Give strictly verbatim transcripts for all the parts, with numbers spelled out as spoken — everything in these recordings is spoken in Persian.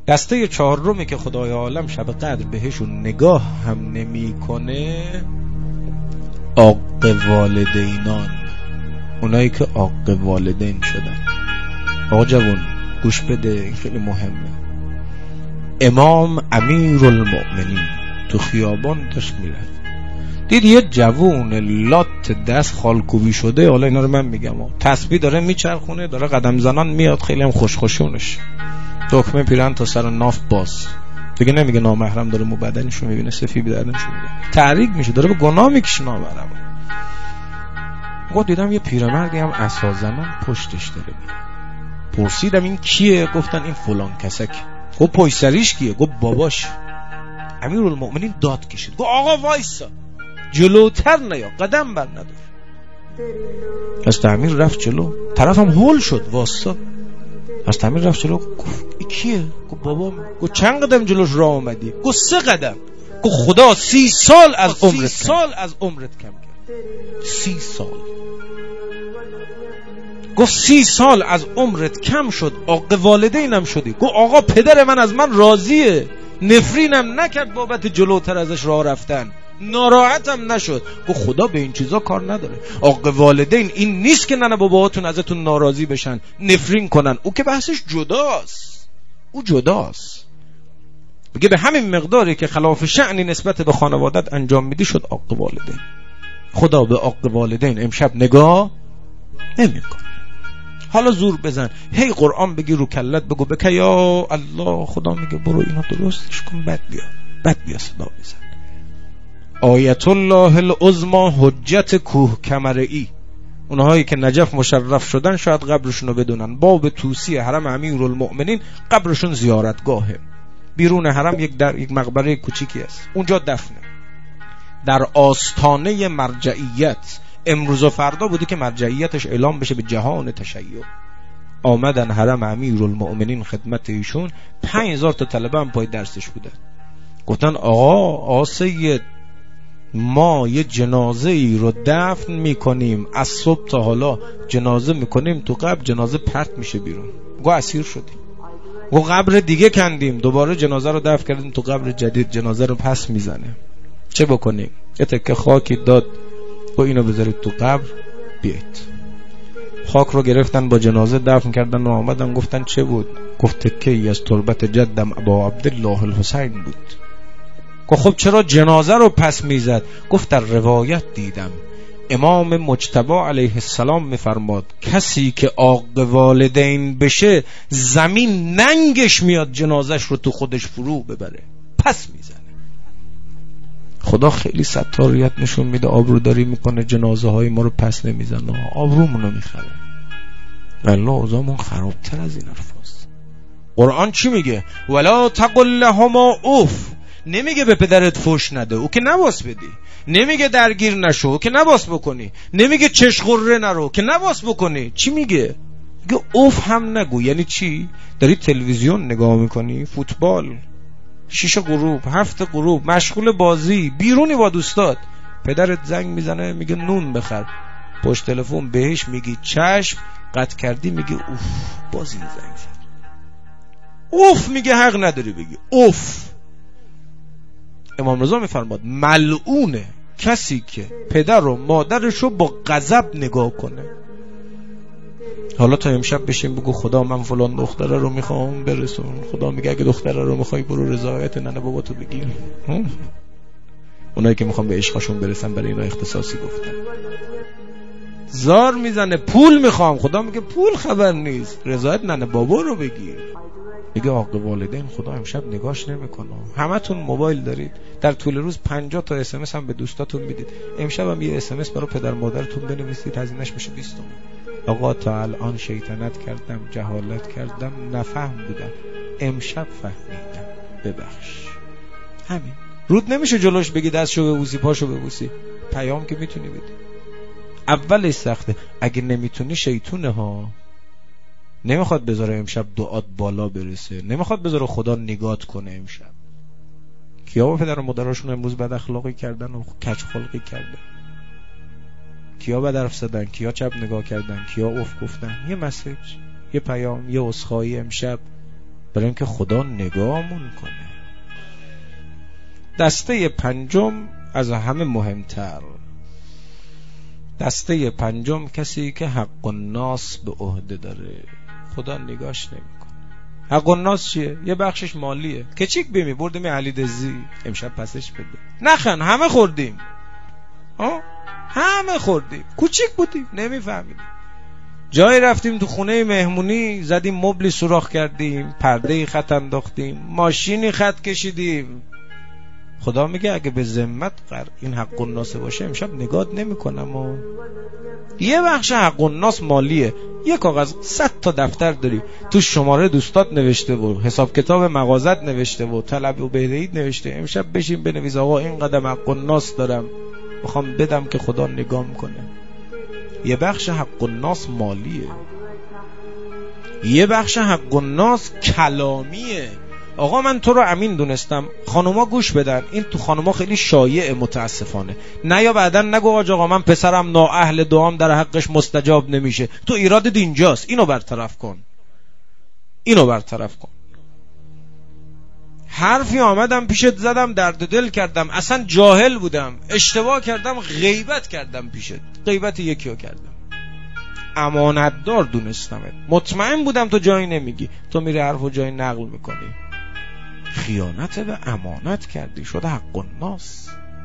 دسته چهارمی که خدای عالم شب قدر بهشون نگاه هم نمیکنه عاق والدینان، اونایی که عاق والدین شدن. آقا جوان گوش بده، خیلی مهمه. امام امیرالمؤمنین تو خیابان داشت میرفت، دید یه جوون لات دست خالکوبی شده، حالا اینا رو من میگم، تسبیح داره میچرخونه، داره قدم زنان میاد، خیلی هم خوشخوشونش، دکمه پیرن تا سر ناف باز، دیگه نمیگه نامحرم داره مو بدنشو میبینه، سفید بدنشو میبینه، تحریک میشه، داره به گناه میکشه نامحرم. گفت دیدم یه پیرمردی هم عصا زنان پشتش داره میاد. پرسیدم این کیه؟ گفتن این فلان کسک. گفت پشت سریش کیه؟ گفت باباش. امیرالمؤمنین داد کشید، گفت آقا وایسا، جلوتر نیا، قدم بر ندار. از امیر رفت جلو، طرفم هول شد واسا. از امیر رفت جلو، گفت این کیه؟ گفت بابام. گفت چند قدم جلوش راه اومدی؟ گفت سه قدم. گفت خدا سی سال از عمرت سی سال از عمرت کم کرد. سی سال. گفت سی سال از عمرت کم شد، عاق والدینم شدی. گفت آقا پدر من از من راضیه، نفرینم نکرد بابت جلوتر ازش راه رفتن، ناراحتم نشد. گفت خدا به این چیزا کار نداره. عاق والدین این نیست که ننه باباهاتون ازتون ناراضی بشن، نفرین کنن، او که بحثش جداست، او جداست. بگه به همین مقداری که خلاف شأنی نسبت به خانوادت انجام میدی شد عاق والدین. خدا به عاق والدین امشب نگاه نمیکنه. حالا زور بزن، هی قرآن بگی رو کلت بگو بکه یا الله، خدا میگه برو اینا درستش کن، بد بیا بد بیا صدا بزن. آیت الله العظما حجت کوه کمرئی، اونهایی که نجف مشرف شدن شاید قبرشون رو بدونن. باب توسی حرم امیرالمؤمنین قبرشون زیارتگاهه، بیرون حرم یک در یک مقبره کوچیکی است، اونجا دفنه، در آستانه مرجعیت. امروز و فردا بوده که مرجعیتش اعلام بشه به جهان تشیع. آمدن حرم امیرالمؤمنین خدمت ایشون، پنج هزار تا طلبه هم پای درسش بودن. گفتن آقا آقا سید، ما یه جنازه ای رو دفن میکنیم، از صبح تا حالا جنازه میکنیم تو قبر، جنازه پرت میشه بیرون. گو اسیر شدیم. گو قبر دیگه کندیم، دوباره جنازه رو دفن کردیم تو قبر جدید، جنازه رو پس میزنه. چه بکنیم؟ یه تکه خاکی داد، گو اینو بذارید تو قبر بیایید. خاک رو گرفتن با جنازه دفن کردن و آمدن گفتن چه بود؟ گفت تکه ای از تربت جدم ابا عبدالله الحسین بود. گفت خب چرا جنازه رو پس میزد؟ گفت در روایت دیدم امام مجتبی علیه السلام میفرماد کسی که عاق والدین بشه زمین ننگش میاد جنازش رو تو خودش فرو ببره، پس میزنه. خدا خیلی ستاریت نشون میده، آبروداری میکنه، جنازه های ما رو پس نمیزنه، آبرومونو میخره. والله اوضاعمون خرابتر از این حرفاست. قرآن چی میگه؟ ولا تقل لهما اوف، نمیگه به پدرت فوش نده، او که نواس بدی. نمیگه درگیر نشو، او که نواس بکنی. نمیگه چشخوره نرو، که نواس بکنی. چی میگه؟ میگه اوف هم نگو. یعنی چی؟ داری تلویزیون نگاه میکنی، فوتبال، شیش غروب، هفت غروب، مشغول بازی، بیرونی با دوستات، پدرت زنگ میزنه میگه نون بخر، پشت تلفن بهش میگی چشم، قطع کردی میگه اوف باز این زنگ زد. اوف میگه حق نداری بگی اوف. امام رضا میفرماد ملعونه کسی که پدر و مادرشو با غضب نگاه کنه. حالا تا امشب بشیم بگو خدا من فلان دختره رو میخوام برسون، خدا میگه اگه دختره رو میخوای برو رضایت ننه بابا تو بگیر. اونایی که میخوام به عشقشون برسن برای اینا اختصاصی گفتن. زار میزنه پول میخوام، خدا میگه پول خبر نیست، رضایت ننه بابا رو بگیر. میگه عاق والدین خدا امشب نگاش نمیکنه. همتون موبایل دارید، در طول روز پنجاه تا اس ام اس هم به دوستاتون میدید، امشب هم یه اس ام اس برای پدر مادرتون بنویسید، هزینه‌اش میشه بیست تومن. آقا تا الان شیطنت کردم، جهالت کردم، نفهم بودم، امشب فهمیدم، ببخش. همین. رود نمیشه جلوش بگی دستشو ببوسی پاشو ببوسی، پیام که میتونی بدی. اولش سخته، اگه نمیتونی شیطونه ها، نمیخواد بذاره امشب دعات بالا برسه، نمیخواد بذاره خدا نگات کنه امشب. کیا با پدر و مادرشون امروز بد اخلاقی کردن و کج خلقی کردن؟ کیا بد حرف زدن؟ کیا چپ نگاه کردن؟ کیا اوف گفتن؟ یه مسیج، یه پیام، یه عذرخواهی امشب برای اینکه خدا نگاهمون کنه. دسته پنجم از همه مهمتر، دسته پنجم کسی که حق الناس به عهده داره، خدا نگاش نمیکنه. حق الناس چیه؟ یه بخشش مالیه. کچیک بمی بردیم علی دزی امشب پسش بده. نخن همه خوردیم، ها همه خوردیم، کوچیک بودیم نمیفهمیدیم. جایی رفتیم تو خونه مهمونی زدیم مبلی سوراخ کردیم، پرده خط انداختیم، ماشینی خط کشیدیم. خدا میگه اگه به ذمت قر این حق الناس باشه امشب نگات نمیکنم. و یه بخش حق الناس مالیه. یه کاغذ صد تا دفتر داری، تو شماره دوستات نوشته و حساب کتاب مغازت نوشته و طلب و بدهیت نوشته. امشب بشین بنویس آقا این قدم حق الناس دارم میخوام بدم که خدا نگاه میکنه. یه بخش حق الناس مالیه، یه بخش حق الناس کلامیه. آقا من تو رو امین دونستم، خانوما گوش بدن، این تو خانوما خیلی شایعه متاسفانه. نه یا بعدن نگو آقا من پسرم نااهل دعام در حقش مستجاب نمیشه. تو ایرادت اینجاست، اینو برطرف کن، اینو برطرف کن. حرفی آمدم پیشت زدم، درد دل کردم، اصلا جاهل بودم، اشتباه کردم، غیبت کردم پیشت، غیبت یکیو کردم، امانتدار دونستمت، مطمئن بودم تو جایی نمیگی، تو میری حرفو جایی نقل میکنی. خیانت به امانت کردی، شده حق الناس.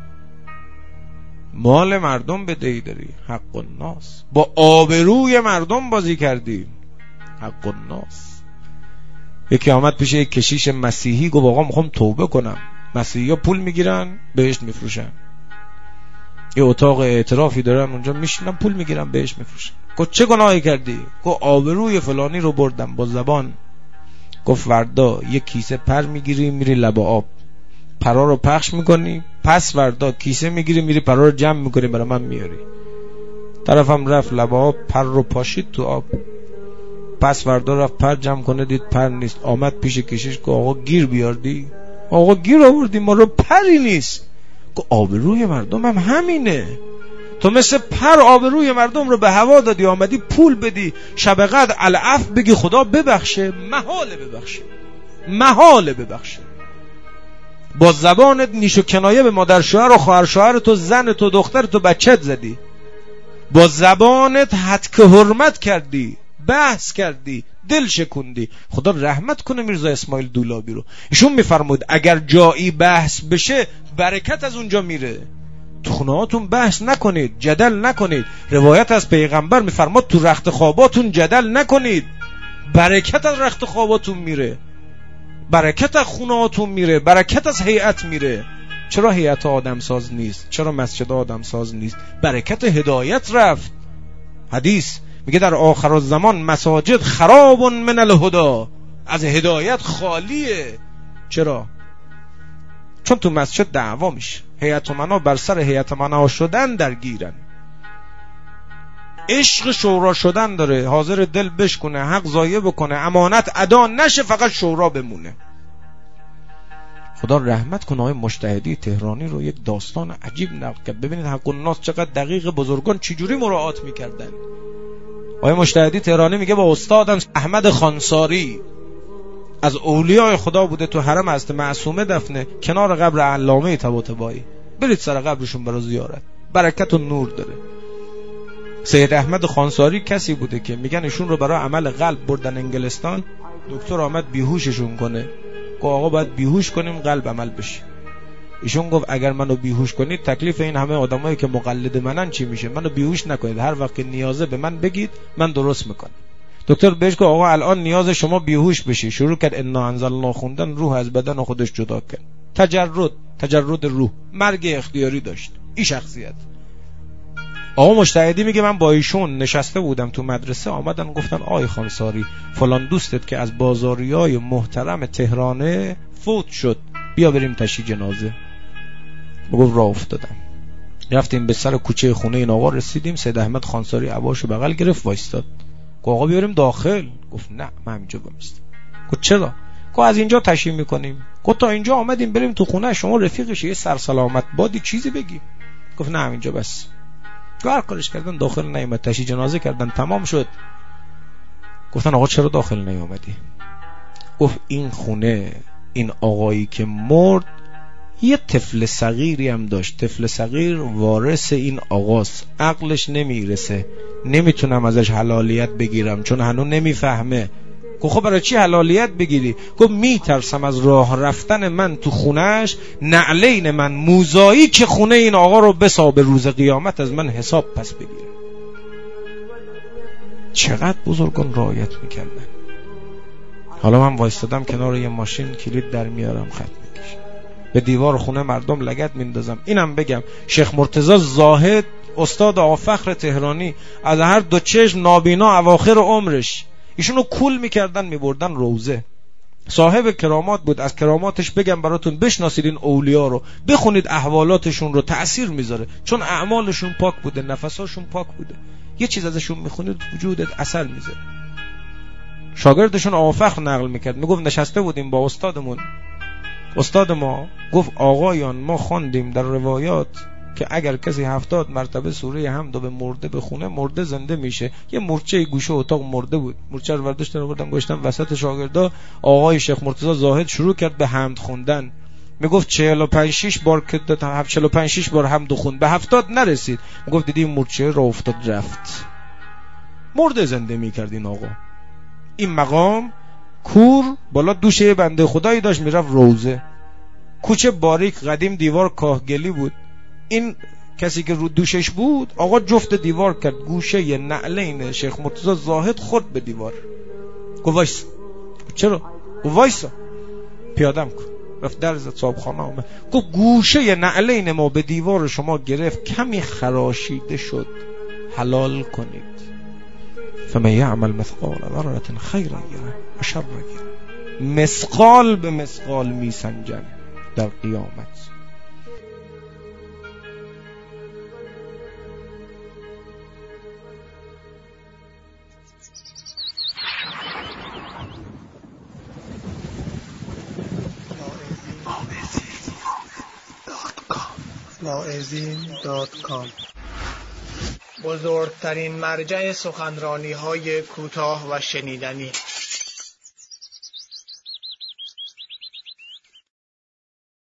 مال مردم بدهی داری، حق الناس. با آبروی مردم بازی کردی، حق الناس. یکی آمد پیش یک کشیش مسیحی گفت آقا میخوام توبه کنم. مسیحی ها پول میگیرن بهشت میفروشن، یه اتاق اعترافی دارن اونجا میشینن پول میگیرن بهشت میفروشن. گفت چه گناهی کردی؟ گفت آبروی فلانی رو بردم با زبان. گفت وردا یک کیسه پر میگیری میری لب آب، پرا رو پخش میکنی، پس وردا کیسه میگیری میری پرا رو جمع میکنی برای من میاری. طرفم رفت لب آب، پر رو پاشید تو آب، پس وردا رفت پر جمع کنه دید پر نیست. آمد پیش کشیش که آقا گیر بیاردی؟ آقا گیر آوردی، ما رو پری نیست. که آبروی مردم هم همینه، تو مثل پر آبروی مردم رو به هوا دادی، آمدی پول بدی شب قدر العفو بگی خدا ببخشه، محاله ببخشه، محاله ببخشه. با زبانت نیش و کنایه به مادر شوهر و خواهر شوهر تو، زن تو، دختر تو، بچت زدی. با زبانت حد که حرمت کردی، بحث کردی، دل شکوندی. خدا رحمت کنه میرزا اسماعیل دولابی رو، ایشون میفرمود اگر جایی بحث بشه برکت از اونجا میره. تو خونه هاتون بحث نکنید، جدل نکنید. روایت از پیغمبر میفرماد تو رخت خواباتون جدل نکنید، برکت از رخت خواباتون میره، برکت از خونه هاتون میره، برکت از هیئت میره. چرا هیئت آدم ساز نیست؟ چرا مسجد آدم ساز نیست؟ برکت هدایت رفت. حدیث میگه در آخر الزمان مساجد خراب من الهدى، از هدایت خالیه. چرا؟ چون تو مسجد دعوا میشه، هیئت منا بر سر هیئت منا شدن درگیرن، عشق شورا شدن داره، حاضر دل بشکنه، حق ضایع بکنه، امانت ادا نشه، فقط شورا بمونه. خدا رحمت کنه آقای مجتهدی تهرانی رو، یک داستان عجیب نقل کرد. ببینید حق الناس چقدر دقیق، بزرگان چجوری مراعات میکردن. آقای مجتهدی تهرانی میگه با استادم احمد خانساری از اولیاء خدا بوده، تو حرم حضرت معصومه دفنه کنار قبر علامه طباطبایی، برید سر قبرشون برای زیارت، برکت و نور داره. سید احمد خانساری کسی بوده که میگن ایشون رو برای عمل قلب بردن انگلستان، دکتر آمد بیهوششون کنه، گفت آقا باید بیهوش کنیم قلب عمل بشه. ایشون گفت اگر منو بیهوش کنید تکلیف این همه آدمایی که مقلد منن چی میشه؟ منو بیهوش نکنید، هر وقت که نیازه به من بگید من درست میکنم. دکتر بهش گفت آقا الان نیاز شما بیهوش بشی. شروع کرد انا انزلنا خوندن، روح از بدن خودش جدا کرد، تجرد، تجرد روح، مرگ اختیاری داشت این شخصیت. آقا مجتهدی میگه من با ایشون نشسته بودم تو مدرسه، آمدن گفتن آی خانساری فلان دوستت که از بازاریای محترم تهرانه فوت شد، بیا بریم تشییع جنازه. بگو راه افتادم، رفتیم به سر کوچه خونه این آقا رسیدیم. سید احمد خانساری عباشو بغل گرفت وایستاد، گفت آقا بیاریم داخل. گفت نه من اینجا بمیستم. گفت چرا؟ گفت از اینجا تشییع میکنیم. گفت تا اینجا آمدیم بریم تو خونه شما رفیقش یه سر سلامت بادی چیزی بگیم. گفت نه همینجا بس. هر کارش کردن داخل نیومد، تشییع جنازه کردن تمام شد. گفتن آقا چرا داخل نیومدی؟ گفت این خونه، این آقایی که مرد یه طفل صغیری هم داشت. طفل صغیر وارث این آقاست، عقلش نمیرسه، نمیتونم ازش حلالیت بگیرم چون هنوز نمیفهمه. گفت خب برای چی حلالیت بگیری؟ گفت میترسم از راه رفتن من تو خونهش نعلین من موزایی که خونه این آقا رو بسا به روز قیامت از من حساب پس بگیره. چقدر بزرگان رعایت میکردن. حالا من وایستادم کنار یه ماشین، کلید در میارم، خط میکشم، به دیوار خونه مردم لگد میندازم. اینم بگم شیخ مرتضی زاهد استاد آقا فخر تهرانی از هر دو چشم نابینا اواخر عمرش، ایشونو کول میکردن میبردن روزه. صاحب کرامات بود. از کراماتش بگم براتون، بشناسید این اولیاء رو، بخونید احوالاتشون رو، تأثیر میذاره، چون اعمالشون پاک بوده، نفساشون پاک بوده. یه چیز ازشون میخونید وجودت اثر میذاره. شاگردشون آقا فخر نقل میکرد، میگفت نشسته بودیم با استادمون، استاد ما گفت آقایان ما خواندیم در روایات که اگر کسی هفتاد مرتبه سوره حمد به مرده بخونه مرده زنده میشه. یه مورچه گوشه اتاق مرده بود، مورچه رو برداشتن آوردن گذاشتن وسط شاگردا. آقای شیخ مرتضی زاهد شروع کرد به حمد خوندن. میگفت چهل و پنج شش بار که چهل و پنج شش بار حمد خوند، به هفتاد نرسید. میگفت دیدی مورچه رو افتاد رفت، مرده زنده میکرد این آقا. این مقام کور بالا دوشه بنده خدایی داشت میرفت روزه، کوچه باریک قدیم دیوار کاهگلی بود. این کسی که رو دوشش بود آقا جفت دیوار کرد، گوشه ی نعلین شیخ مرتضی زاهد خورد به دیوار. گفت وایس. چرا؟ گفت وایس پیادم کن. رفت در زد، صاحب خانه آمد گفت گوشه ی نعلین ما به دیوار شما گرفت، کمی خراشیده شد، حلال کنید. فمن یعمل مثقال ذره خیرا یره و شر یره. مثقال به مثقال میسنجن در قیامت. واعظین دات کام بزرگترین مرجع سخنرانی های کوتاه و شنیدنی.